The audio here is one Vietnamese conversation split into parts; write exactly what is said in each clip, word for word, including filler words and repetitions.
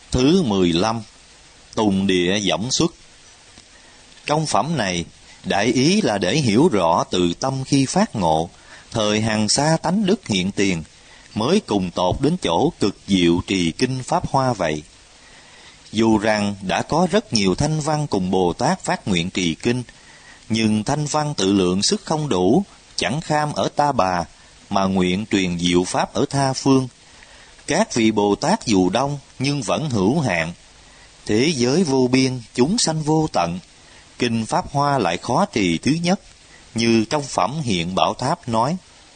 Thứ mười lăm. Tùng địa dõng xuất. Trong phẩm này, đại ý là để hiểu rõ từ tâm khi phát ngộ, thời hằng sa tánh đức hiện tiền, mới cùng tột đến chỗ cực diệu trì kinh Pháp Hoa vậy. Dù rằng đã có rất nhiều thanh văn cùng Bồ Tát phát nguyện trì kinh, nhưng thanh văn tự lượng sức không đủ, chẳng kham ở Ta Bà, mà nguyện truyền diệu Pháp ở tha phương. Các vị Bồ Tát dù đông, nhưng vẫn hữu hạn. Thế giới vô biên, chúng sanh vô tận. Kinh Pháp Hoa lại khó trì thứ nhất, như trong phẩm Hiện Bảo Tháp nói.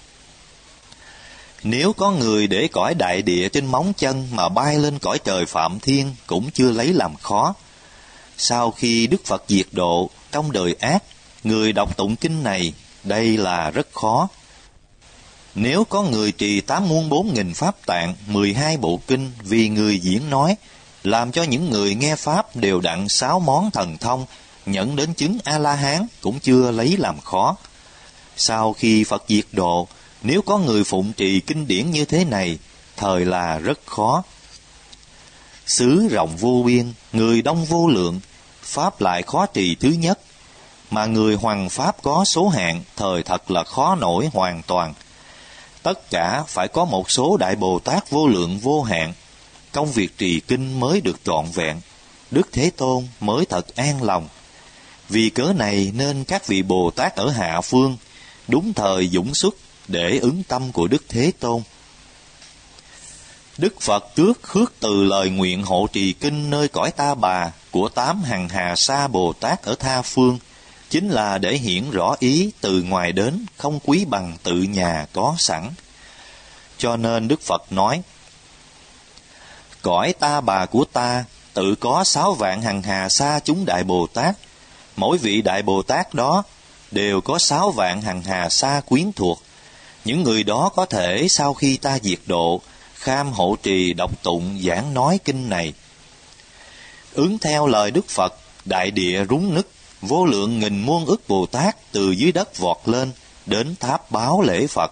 Nếu có người để cõi đại địa trên móng chân mà bay lên cõi trời Phạm Thiên cũng chưa lấy làm khó. Sau khi Đức Phật diệt độ, trong đời ác, người đọc tụng kinh này, đây là rất khó. Nếu có người trì tám muôn bốn nghìn pháp tạng, mười hai bộ kinh vì người diễn nói, làm cho những người nghe Pháp đều đặng sáu món thần thông, nhận đến chứng A-la-hán cũng chưa lấy làm khó. Sau khi Phật diệt độ, nếu có người phụng trì kinh điển như thế này, thời là rất khó. Xứ rộng vô biên, người đông vô lượng, Pháp lại khó trì thứ nhất, mà người hoằng Pháp có số hạn, thời thật là khó nổi hoàn toàn. Tất cả phải có một số Đại Bồ Tát vô lượng vô hạn, công việc trì kinh mới được trọn vẹn, Đức Thế Tôn mới thật an lòng. Vì cớ này nên các vị Bồ Tát ở hạ phương, đúng thời dũng xuất để ứng tâm của Đức Thế Tôn. Đức Phật trước khước từ lời nguyện hộ trì kinh nơi cõi Ta Bà của tám hằng hà sa Bồ Tát ở tha phương, chính là để hiển rõ ý từ ngoài đến không quý bằng tự nhà có sẵn. Cho nên Đức Phật nói, cõi Ta Bà của ta tự có sáu vạn hằng hà sa chúng Đại Bồ Tát, mỗi vị Đại Bồ Tát đó đều có sáu vạn hằng hà sa quyến thuộc. Những người đó có thể sau khi ta diệt độ, kham hộ trì đọc tụng giảng nói kinh này. Ứng theo lời Đức Phật, đại địa rúng nứt, vô lượng nghìn muôn ức Bồ Tát từ dưới đất vọt lên, đến tháp báo lễ Phật.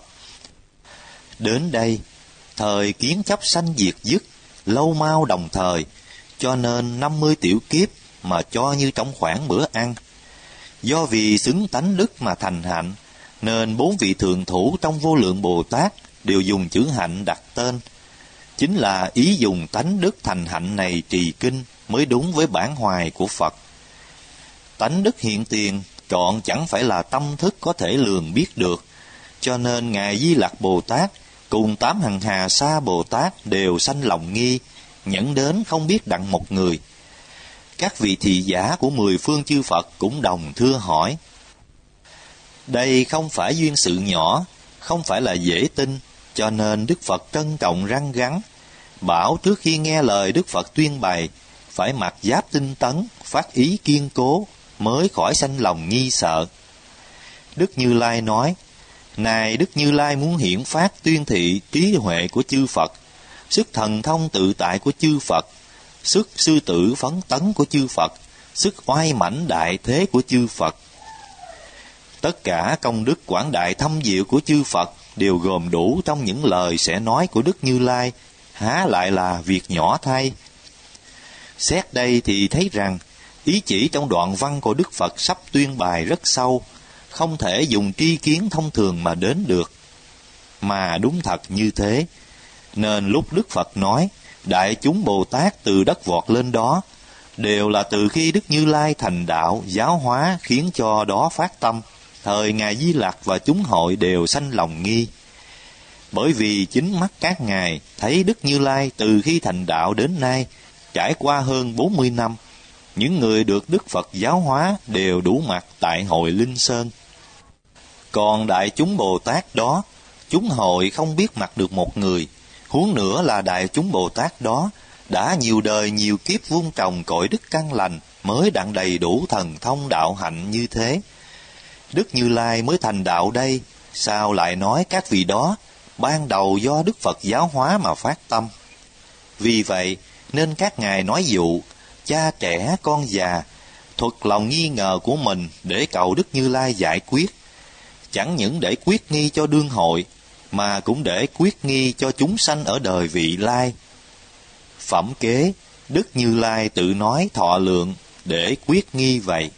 Đến đây, thời kiến chấp sanh diệt dứt, lâu mau đồng thời, cho nên năm mươi tiểu kiếp mà cho như trong khoảng bữa ăn. Do vì xứng tánh đức mà thành hạnh, nên bốn vị thượng thủ trong vô lượng Bồ Tát đều dùng chữ hạnh đặt tên. Chính là ý dùng tánh đức thành hạnh này trì kinh mới đúng với bản hoài của Phật. Tánh đức hiện tiền trọn chẳng phải là tâm thức có thể lường biết được, cho nên Ngài Di Lặc Bồ Tát cùng tám hằng hà sa Bồ Tát đều sanh lòng nghi, nhẫn đến không biết đặng một người. Các vị thị giả của mười phương chư Phật cũng đồng thưa hỏi. Đây không phải duyên sự nhỏ, không phải là dễ tin, cho nên Đức Phật trân trọng răn rắn, bảo trước khi nghe lời Đức Phật tuyên bày, phải mặc giáp tinh tấn, phát ý kiên cố, mới khỏi sanh lòng nghi sợ. Đức Như Lai nói, này Đức Như Lai muốn hiển phát tuyên thị trí huệ của chư Phật, sức thần thông tự tại của chư Phật, sức sư tử phấn tấn của chư Phật, sức oai mãnh đại thế của chư Phật. Tất cả công đức quảng đại thâm diệu của chư Phật đều gồm đủ trong những lời sẽ nói của Đức Như Lai, há lại là việc nhỏ thay. Xét đây thì thấy rằng, ý chỉ trong đoạn văn của Đức Phật sắp tuyên bài rất sâu, không thể dùng tri kiến thông thường mà đến được. Mà đúng thật như thế, nên lúc Đức Phật nói, đại chúng Bồ Tát từ đất vọt lên đó, đều là từ khi Đức Như Lai thành đạo, giáo hóa khiến cho đó phát tâm, thời Ngài Di Lặc và chúng hội đều sanh lòng nghi. Bởi vì chính mắt các ngài thấy Đức Như Lai từ khi thành đạo đến nay, trải qua hơn bốn mươi năm, những người được Đức Phật giáo hóa đều đủ mặt tại hội Linh Sơn. Còn đại chúng Bồ Tát đó, chúng hội không biết mặt được một người, huống nữa là đại chúng Bồ Tát đó đã nhiều đời nhiều kiếp vun trồng cội đức căn lành mới đặng đầy đủ thần thông đạo hạnh như thế. Đức Như Lai mới thành đạo đây, sao lại nói các vị đó ban đầu do Đức Phật giáo hóa mà phát tâm? Vì vậy nên các ngài nói dụ cha trẻ con già, thuật lòng nghi ngờ của mình để cầu Đức Như Lai giải quyết, chẳng những để quyết nghi cho đương hội, mà cũng để quyết nghi cho chúng sanh ở đời vị lai. Phẩm kế, Đức Như Lai tự nói thọ lượng để quyết nghi vậy.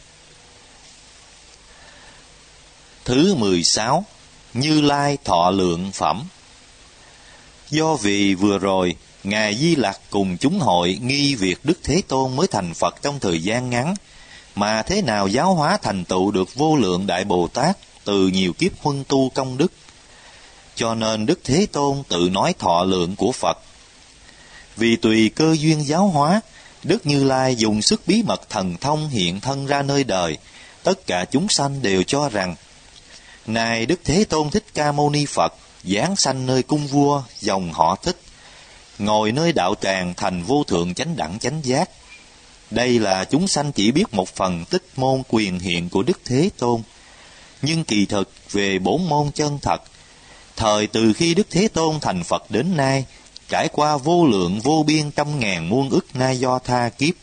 Thứ mười sáu, Như Lai thọ lượng phẩm. Do vì vừa rồi, Ngài Di Lặc cùng chúng hội nghi việc Đức Thế Tôn mới thành Phật trong thời gian ngắn, mà thế nào giáo hóa thành tựu được vô lượng Đại Bồ Tát từ nhiều kiếp huân tu công đức. Cho nên Đức Thế Tôn tự nói thọ lượng của Phật. Vì tùy cơ duyên giáo hóa, Đức Như Lai dùng sức bí mật thần thông hiện thân ra nơi đời, tất cả chúng sanh đều cho rằng này Đức Thế Tôn Thích Ca Mâu Ni Phật giáng sanh nơi cung vua dòng họ Thích, ngồi nơi đạo tràng thành vô thượng chánh đẳng chánh giác. Đây là chúng sanh chỉ biết một phần tích môn quyền hiện của Đức Thế Tôn, nhưng kỳ thực về bổn môn chân thật, thời từ khi Đức Thế Tôn thành Phật đến nay, trải qua vô lượng vô biên trăm ngàn muôn ức na do tha kiếp,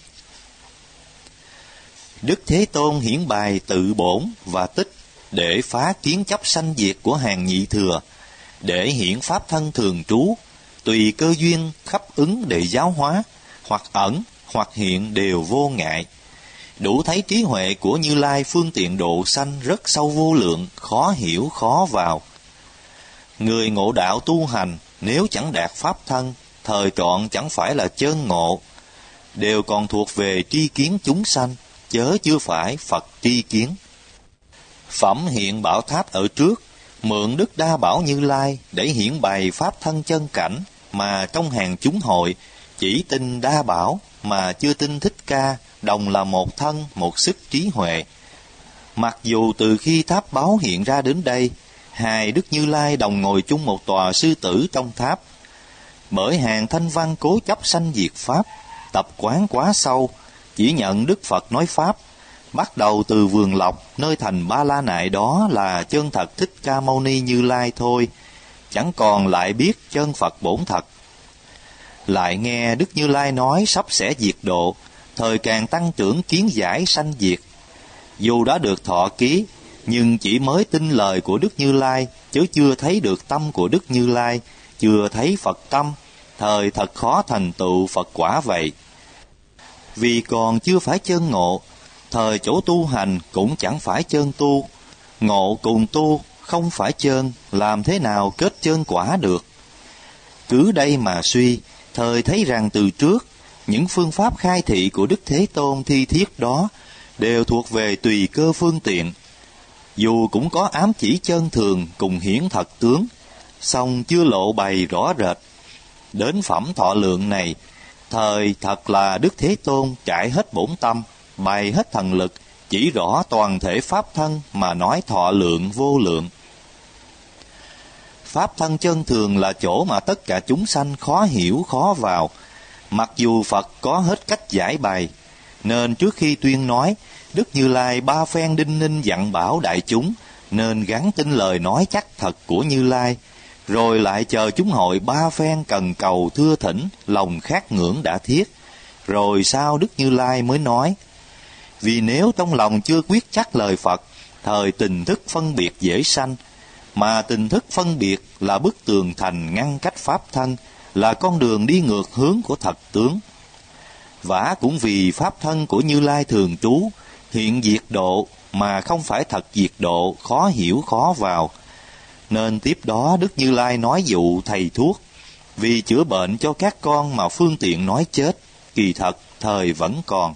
Đức Thế Tôn hiển bài tự bổn và tích để phá kiến chấp sanh diệt của hàng nhị thừa, để hiển pháp thân thường trú, tùy cơ duyên khắp ứng để giáo hóa, hoặc ẩn hoặc hiện đều vô ngại. Đủ thấy trí huệ của Như Lai phương tiện độ sanh rất sâu vô lượng, khó hiểu khó vào. Người ngộ đạo tu hành nếu chẳng đạt pháp thân, thời trọn chẳng phải là chân ngộ, đều còn thuộc về tri kiến chúng sanh, chớ chưa phải Phật tri kiến. Phẩm hiện bảo tháp ở trước, mượn Đức Đa Bảo Như Lai để hiển bày pháp thân chân cảnh, mà trong hàng chúng hội chỉ tin Đa Bảo mà chưa tin Thích Ca, đồng là một thân một sức trí huệ. Mặc dù từ khi tháp báo hiện ra đến đây, hai Đức Như Lai đồng ngồi chung một tòa sư tử trong tháp, bởi hàng thanh văn cố chấp sanh diệt pháp, tập quán quá sâu, chỉ nhận Đức Phật nói pháp, bắt đầu từ vườn lộc nơi thành Ba La Nại đó là chân thật Thích Ca Mâu Ni Như Lai thôi, chẳng còn lại biết chân Phật bổn thật. Lại nghe Đức Như Lai nói sắp sẽ diệt độ, thời càng tăng trưởng kiến giải sanh diệt. Dù đã được thọ ký, nhưng chỉ mới tin lời của Đức Như Lai, chứ chưa thấy được tâm của Đức Như Lai, chưa thấy Phật tâm, thời thật khó thành tựu Phật quả vậy. Vì còn chưa phải chân ngộ, thời chỗ tu hành cũng chẳng phải chân tu, ngộ cùng tu không phải chân, làm thế nào kết chân quả được. Cứ đây mà suy, thời thấy rằng từ trước, những phương pháp khai thị của Đức Thế Tôn thi thiết đó đều thuộc về tùy cơ phương tiện. Dù cũng có ám chỉ chân thường cùng hiển thật tướng, song chưa lộ bày rõ rệt. Đến phẩm thọ lượng này, thời thật là Đức Thế Tôn trải hết bổn tâm, bày hết thần lực, chỉ rõ toàn thể pháp thân mà nói thọ lượng vô lượng. Pháp thân chân thường là chỗ mà tất cả chúng sanh khó hiểu khó vào, mặc dù Phật có hết cách giải bày, nên trước khi tuyên nói, Đức Như Lai ba phen đinh ninh dặn bảo đại chúng nên gắn tin lời nói chắc thật của Như Lai, rồi lại chờ chúng hội ba phen cần cầu thưa thỉnh, lòng khát ngưỡng đã thiết, rồi sau Đức Như Lai mới nói. Vì nếu trong lòng chưa quyết chắc lời Phật, thời tình thức phân biệt dễ sanh, mà tình thức phân biệt là bức tường thành ngăn cách pháp thân, là con đường đi ngược hướng của thật tướng. Vả cũng vì pháp thân của Như Lai thường trú, hiện diệt độ mà không phải thật diệt độ, khó hiểu khó vào. Nên tiếp đó Đức Như Lai nói dụ thầy thuốc, vì chữa bệnh cho các con mà phương tiện nói chết, kỳ thật thời vẫn còn.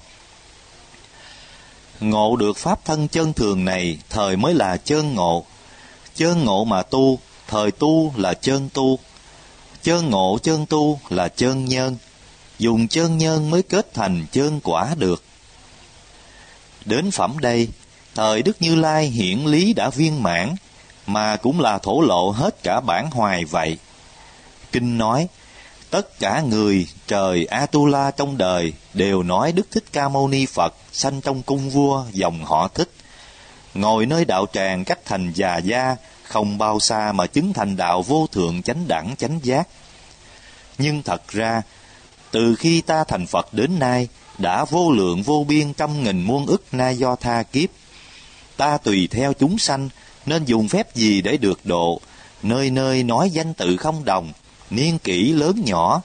Ngộ được pháp thân chân thường này, thời mới là chân ngộ. Chân ngộ mà tu, thời tu là chân tu. Chân ngộ chân tu là chân nhân. Dùng chân nhân mới kết thành chân quả được. Đến phẩm đây, thời Đức Như Lai hiển lý đã viên mãn, mà cũng là thổ lộ hết cả bản hoài vậy. Kinh nói, tất cả người trời Atula trong đời đều nói Đức Thích Ca Mâu Ni Phật sanh trong cung vua dòng họ Thích, ngồi nơi đạo tràng cách thành Già Gia không bao xa mà chứng thành đạo vô thượng chánh đẳng chánh giác. Nhưng thật ra, từ khi ta thành Phật đến nay, đã vô lượng vô biên trăm nghìn muôn ức na do tha kiếp. Ta tùy theo chúng sanh, nên dùng phép gì để được độ, nơi nơi nói danh tự không đồng, niên kỷ lớn nhỏ,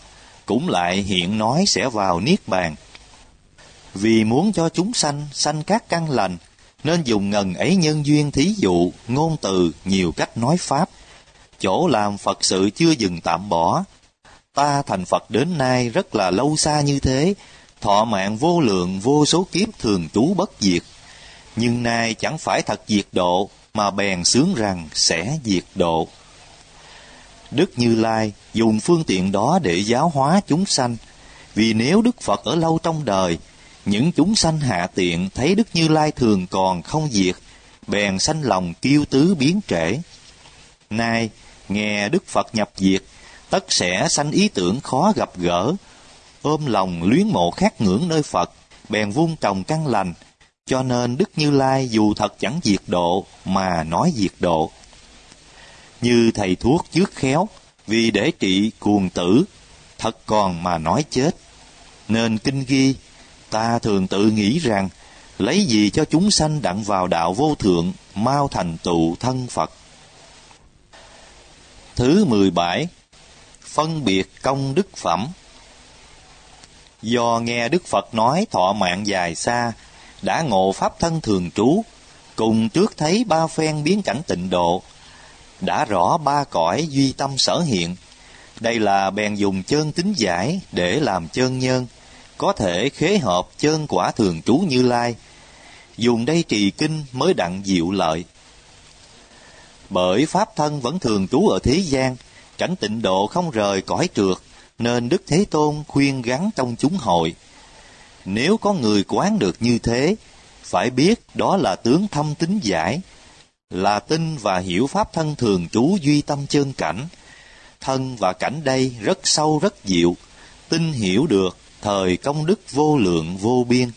cũng lại hiện nói sẽ vào Niết Bàn. Vì muốn cho chúng sanh sanh các căn lành, nên dùng ngần ấy nhân duyên thí dụ, ngôn từ, nhiều cách nói Pháp. Chỗ làm Phật sự chưa dừng tạm bỏ. Ta thành Phật đến nay rất là lâu xa như thế, thọ mạng vô lượng vô số kiếp thường trú bất diệt. Nhưng nay chẳng phải thật diệt độ, mà bèn xướng rằng sẽ diệt độ. Đức Như Lai dùng phương tiện đó để giáo hóa chúng sanh. Vì nếu Đức Phật ở lâu trong đời, những chúng sanh hạ tiện thấy Đức Như Lai thường còn không diệt, bèn sanh lòng kiêu tứ biến trễ. Nay nghe Đức Phật nhập diệt, tất sẽ sanh ý tưởng khó gặp gỡ, ôm lòng luyến mộ khát ngưỡng nơi Phật, bèn vun trồng căn lành. Cho nên Đức Như Lai dù thật chẳng diệt độ, mà nói diệt độ. Như thầy thuốc chước khéo, vì để trị cuồng tử, thật còn mà nói chết. Nên kinh ghi, ta thường tự nghĩ rằng, lấy gì cho chúng sanh đặng vào đạo vô thượng, mau thành tựu thân Phật. Thứ mười bảy. Phân biệt công đức phẩm. Do nghe Đức Phật nói thọ mạng dài xa, đã ngộ pháp thân thường trú, cùng trước thấy ba phen biến cảnh tịnh độ, đã rõ ba cõi duy tâm sở hiện. Đây là bèn dùng chơn tính giải để làm chơn nhân, có thể khế hợp chơn quả thường trú Như Lai. Dùng đây trì kinh mới đặng diệu lợi. Bởi pháp thân vẫn thường trú ở thế gian, cảnh tịnh độ không rời cõi trượt, nên Đức Thế Tôn khuyên gắn trong chúng hội. Nếu có người quán được như thế, phải biết đó là tướng thâm tính giải, là tin và hiểu pháp thân thường trú duy tâm chân cảnh. Thân và cảnh đây rất sâu rất diệu, tin hiểu được thời công đức vô lượng vô biên.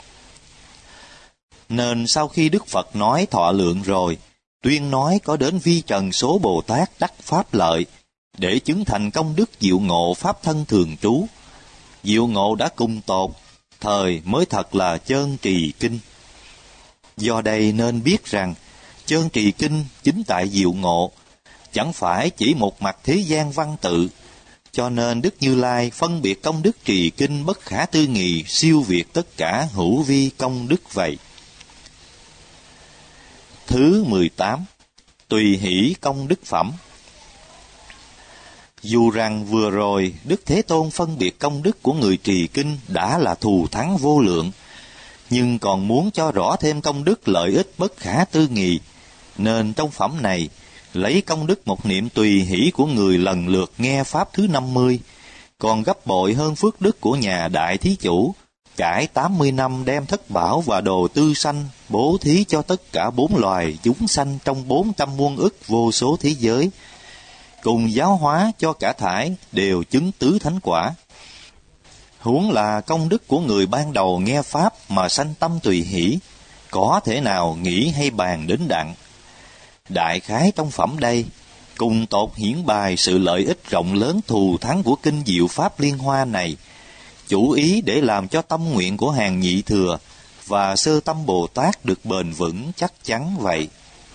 Nên sau khi Đức Phật nói thọ lượng rồi, tuyên nói có đến vi trần số Bồ Tát đắc pháp lợi, để chứng thành công đức diệu ngộ pháp thân thường trú. Diệu ngộ đã cùng tột, thời mới thật là chơn trì kinh. Do đây nên biết rằng, chơn trì kinh chính tại diệu ngộ, chẳng phải chỉ một mặt thế gian văn tự. Cho nên Đức Như Lai phân biệt công đức trì kinh bất khả tư nghị, siêu việt tất cả hữu vi công đức vậy. Thứ mười tám. Tùy hỷ công đức phẩm. Dù rằng vừa rồi Đức Thế Tôn phân biệt công đức của người trì kinh đã là thù thắng vô lượng, nhưng còn muốn cho rõ thêm công đức lợi ích bất khả tư nghị, nên trong phẩm này lấy công đức một niệm tùy hỷ của người lần lượt nghe pháp thứ năm mươi, còn gấp bội hơn phước đức của nhà đại thí chủ, trải tám mươi năm đem thất bảo và đồ tư sanh bố thí cho tất cả bốn loài chúng sanh trong bốn trăm muôn ức vô số thế giới, cùng giáo hóa cho cả thải đều chứng tứ thánh quả. Huống là công đức của người ban đầu nghe pháp mà sanh tâm tùy hỷ, có thể nào nghĩ hay bàn đến đặng. Đại khái trong phẩm đây, cùng tột hiển bài sự lợi ích rộng lớn thù thắng của kinh diệu pháp liên hoa này, chủ ý để làm cho tâm nguyện của hàng nhị thừa và sơ tâm Bồ Tát được bền vững chắc chắn vậy.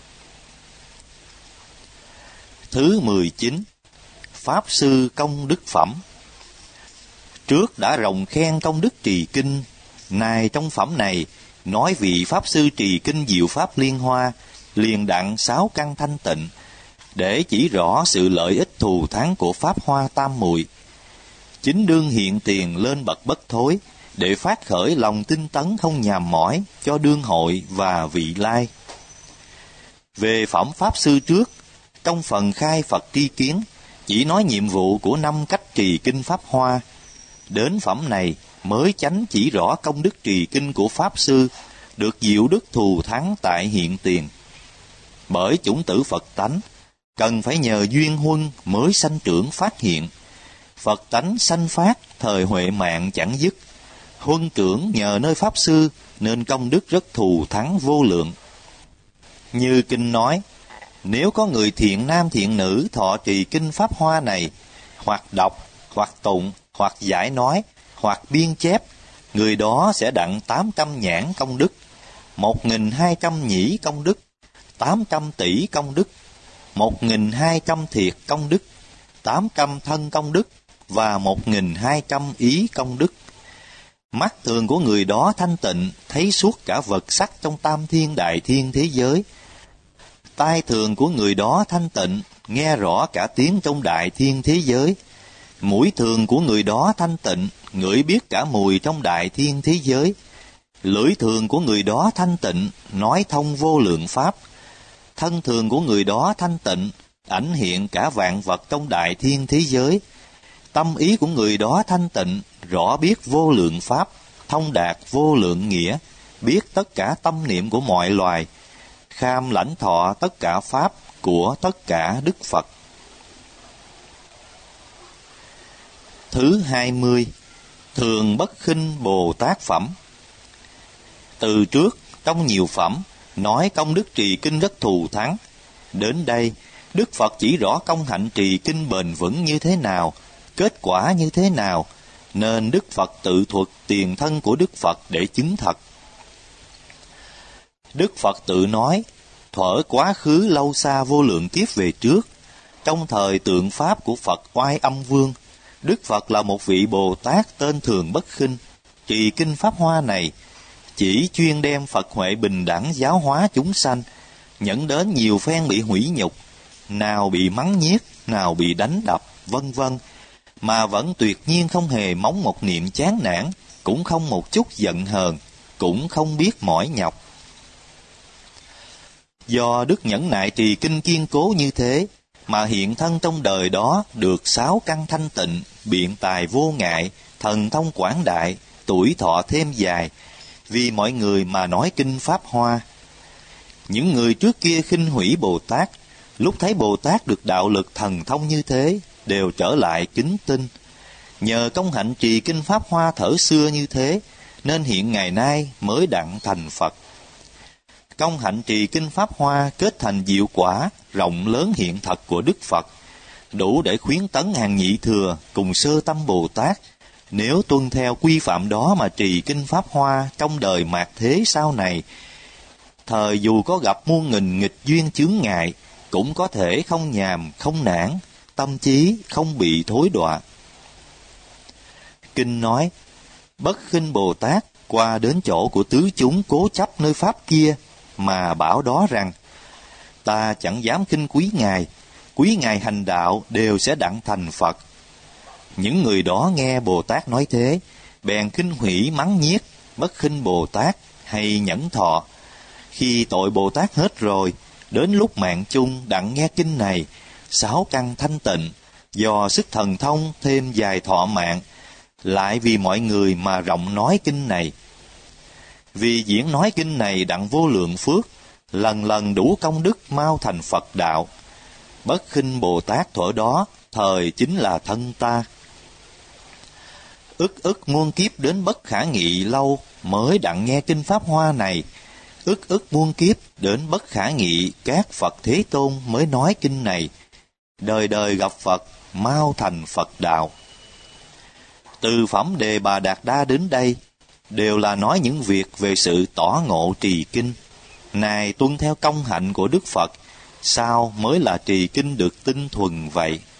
Thứ mười chín. Pháp sư công đức phẩm. Trước đã rộng khen công đức trì kinh, nay trong phẩm này nói vị Pháp sư trì kinh diệu pháp liên hoa, liền đặng sáu căn thanh tịnh, để chỉ rõ sự lợi ích thù thắng của pháp hoa tam muội. Chính đương hiện tiền lên bậc bất thối, để phát khởi lòng tinh tấn không nhàm mỏi cho đương hội và vị lai. Về phẩm Pháp sư trước, trong phần khai Phật tri kiến, chỉ nói nhiệm vụ của năm cách trì kinh Pháp Hoa. Đến phẩm này mới chánh chỉ rõ công đức trì kinh của Pháp Sư, được diệu đức thù thắng tại hiện tiền. Bởi chủng tử Phật tánh, cần phải nhờ duyên huân mới sanh trưởng phát hiện. Phật tánh sanh phát, thời huệ mạng chẳng dứt. Huân trưởng nhờ nơi Pháp Sư, nên công đức rất thù thắng vô lượng. Như kinh nói, nếu có người thiện nam thiện nữ thọ trì kinh Pháp Hoa này, hoặc đọc, hoặc tụng, hoặc giải nói, hoặc biên chép, người đó sẽ đặng tám trăm nhãn công đức, một nghìn hai trăm nhĩ công đức, tám trăm tỷ công đức, một nghìn hai trăm thiệt công đức, tám trăm thân công đức, và một nghìn hai trăm ý công đức. Mắt thường của người đó thanh tịnh, thấy suốt cả vật sắc trong tam thiên đại thiên thế giới. Tai thường của người đó thanh tịnh, nghe rõ cả tiếng trong đại thiên thế giới. Mũi thường của người đó thanh tịnh, ngửi biết cả mùi trong đại thiên thế giới. Lưỡi thường của người đó thanh tịnh, nói thông vô lượng pháp. Thân thường của người đó thanh tịnh, ảnh hiện cả vạn vật trong đại thiên thế giới. Tâm ý của người đó thanh tịnh, rõ biết vô lượng pháp, thông đạt vô lượng nghĩa, biết tất cả tâm niệm của mọi loài, kham lãnh thọ tất cả pháp của tất cả Đức Phật. Thứ hai mươi, thường bất khinh Bồ Tát phẩm. Từ trước, trong nhiều phẩm, nói công đức trì kinh rất thù thắng. Đến đây, Đức Phật chỉ rõ công hạnh trì kinh bền vững như thế nào, kết quả như thế nào, nên Đức Phật tự thuật tiền thân của Đức Phật để chứng thật. Đức Phật tự nói, thuở quá khứ lâu xa vô lượng kiếp về trước, trong thời tượng Pháp của Phật Oai Âm Vương, Đức Phật là một vị Bồ Tát tên thường bất khinh, trì kinh Pháp Hoa này, chỉ chuyên đem Phật huệ bình đẳng giáo hóa chúng sanh, dẫn đến nhiều phen bị hủy nhục, nào bị mắng nhiếc, nào bị đánh đập, vân vân, mà vẫn tuyệt nhiên không hề móng một niệm chán nản, cũng không một chút giận hờn, cũng không biết mỏi nhọc. Do đức nhẫn nại trì kinh kiên cố như thế, mà hiện thân trong đời đó được sáu căn thanh tịnh, biện tài vô ngại, thần thông quảng đại, tuổi thọ thêm dài, vì mọi người mà nói kinh Pháp Hoa. Những người trước kia khinh hủy Bồ Tát, lúc thấy Bồ Tát được đạo lực thần thông như thế, đều trở lại kính tin. Nhờ công hạnh trì kinh Pháp Hoa thở xưa như thế, nên hiện ngày nay mới đặng thành Phật. Công hạnh trì kinh Pháp Hoa kết thành diệu quả, rộng lớn hiện thật của Đức Phật, đủ để khuyến tấn hàng nhị thừa cùng sơ tâm Bồ Tát, nếu tuân theo quy phạm đó mà trì kinh Pháp Hoa trong đời mạt thế sau này, thời dù có gặp muôn nghìn nghịch duyên chướng ngại, cũng có thể không nhàm, không nản, tâm trí không bị thối đọa. Kinh nói, bất khinh Bồ Tát qua đến chỗ của tứ chúng cố chấp nơi Pháp kia, mà bảo đó rằng, ta chẳng dám khinh quý Ngài, quý Ngài hành đạo đều sẽ đặng thành Phật. Những người đó nghe Bồ Tát nói thế, bèn khinh hủy mắng nhiếc, bất khinh Bồ Tát hay nhẫn thọ. Khi tội Bồ Tát hết rồi, đến lúc mạng chung đặng nghe kinh này, sáu căn thanh tịnh, do sức thần thông thêm dài thọ mạng, lại vì mọi người mà rộng nói kinh này. Vì diễn nói kinh này đặng vô lượng phước, lần lần đủ công đức mau thành Phật đạo. Bất khinh Bồ Tát thuở đó, thời chính là thân ta. Ức ức muôn kiếp đến bất khả nghị lâu, mới đặng nghe kinh Pháp Hoa này. Ức ức muôn kiếp đến bất khả nghị, các Phật Thế Tôn mới nói kinh này. Đời đời gặp Phật, mau thành Phật đạo. Từ phẩm Đề Bà Đạt Đa đến đây, đều là nói những việc về sự tỏ ngộ trì kinh. Này tuân theo công hạnh của Đức Phật, sao mới là trì kinh được tinh thuần vậy?